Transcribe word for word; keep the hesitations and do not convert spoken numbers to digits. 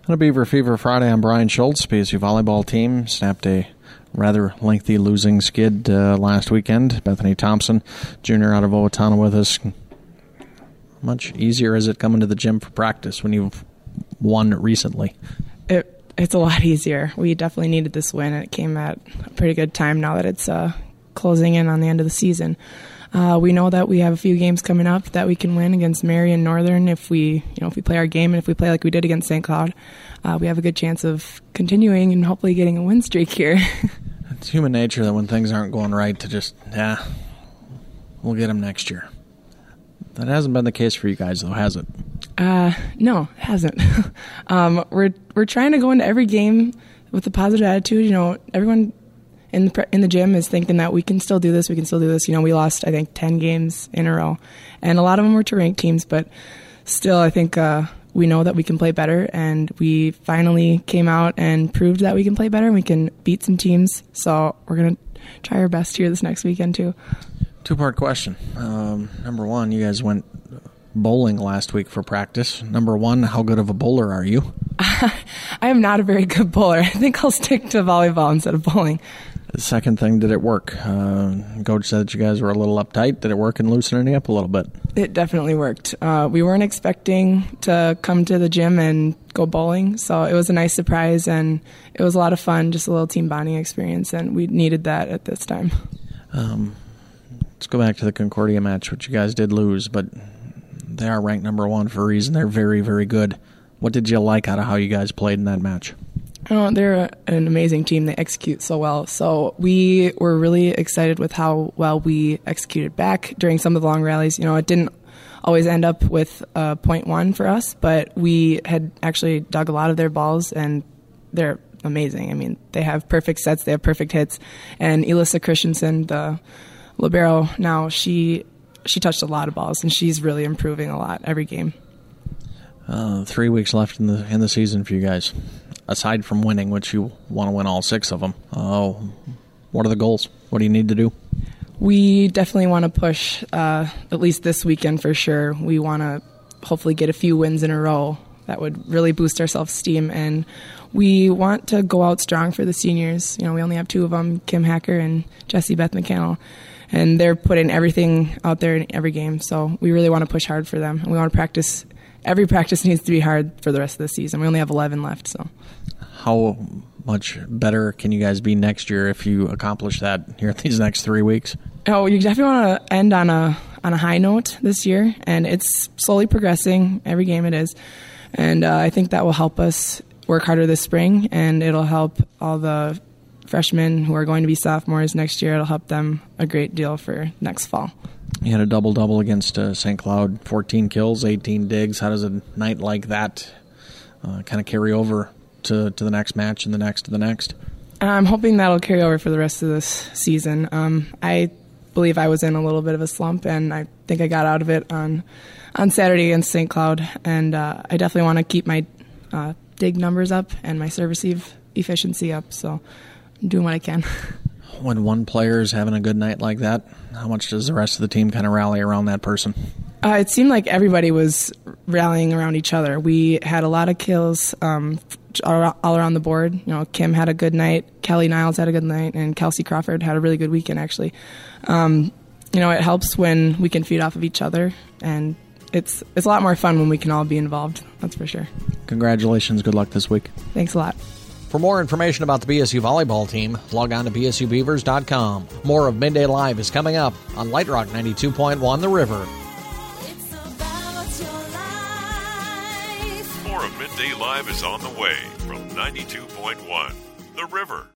On a Beaver Fever Friday, I'm Brian Schultz. B S U volleyball team snapped a rather lengthy losing skid uh, last weekend. Bethany Thompson, junior out of Owatonna, with us. Much easier is it coming to the gym for practice when you've won recently? It It's a lot easier. We definitely needed this win, and it came at a pretty good time now that it's uh, closing in on the end of the season. Uh, we know that we have a few games coming up that we can win against Mary and Northern if we, you know, if we play our game and if we play like we did against Saint Cloud. Uh, we have a good chance of continuing and hopefully getting a win streak here. It's human nature that when things aren't going right to just, yeah, we'll get them next year. That hasn't been the case for you guys, though, has it? Uh, no, it hasn't. um, we're we're trying to go into every game with a positive attitude. You know, everyone in the pre- in the gym is thinking that we can still do this. We can still do this. You know, we lost I think ten games in a row, and a lot of them were to ranked teams. But still, I think uh, we know that we can play better, and we finally came out and proved that we can play better. And we can beat some teams. So we're gonna try our best here this next weekend too. Two-part question. Um, number one, you guys went bowling last week for practice. Number one, how good of a bowler are you? I am not a very good bowler. I think I'll stick to volleyball instead of bowling. The second thing, did it work? Uh, Coach said that you guys were a little uptight. Did it work in loosening you up a little bit? It definitely worked. Uh, we weren't expecting to come to the gym and go bowling, so it was a nice surprise, and it was a lot of fun, just a little team bonding experience, and we needed that at this time. Um, let's go back to the Concordia match, which you guys did lose, but they are ranked number one for a reason. They're very, very good. What did you like out of how you guys played in that match? Oh, they're an amazing team. They execute so well. So we were really excited with how well we executed back during some of the long rallies. You know, it didn't always end up with a point one for us, but we had actually dug a lot of their balls, and they're amazing. I mean, they have perfect sets. They have perfect hits. And Elissa Christensen, the libero, now she she touched a lot of balls, and she's really improving a lot every game. Uh, three weeks left in the in the season for you guys. Aside from winning, which you want to win all six of them, uh, what are the goals? What do you need to do? We definitely want to push, uh, at least this weekend for sure. We want to hopefully get a few wins in a row. That would really boost our self-esteem. And we want to go out strong for the seniors. You know, we only have two of them, Kim Hacker and Jessie Beth McCannell. And they're putting everything out there in every game. So we really want to push hard for them. And we want to practice. Every practice needs to be hard for the rest of the season. We only have eleven left. So, how much better can you guys be next year if you accomplish that here in these next three weeks? Oh, you definitely want to end on a on a high note this year, and it's slowly progressing. Every game it is, and uh, I think that will help us work harder this spring, and it'll help all the freshmen who are going to be sophomores next year. It'll help them a great deal for next fall. You had a double-double against uh, Saint Cloud, fourteen kills, eighteen digs. How does a night like that uh, kind of carry over to, to the next match and the next to the next? I'm hoping that'll carry over for the rest of this season. Um, I believe I was in a little bit of a slump, and I think I got out of it on on Saturday against Saint Cloud. And uh, I definitely want to keep my uh, dig numbers up and my serve receive efficiency up, so I'm doing what I can. When one player is having a good night like that, how much does the rest of the team kind of rally around that person? Uh, it seemed like everybody was rallying around each other. We had a lot of kills um, all around the board. You know, Kim had a good night, Kelly Niles had a good night, and Kelsey Crawford had a really good weekend, actually. Um, you know, it helps when we can feed off of each other, and it's it's a lot more fun when we can all be involved, that's for sure. Congratulations. Good luck this week. Thanks a lot. For more information about the B S U volleyball team, log on to b s u beavers dot com. More of Midday Live is coming up on Light Rock ninety-two point one The River. It's about your life. More of Midday Live is on the way from ninety-two point one The River.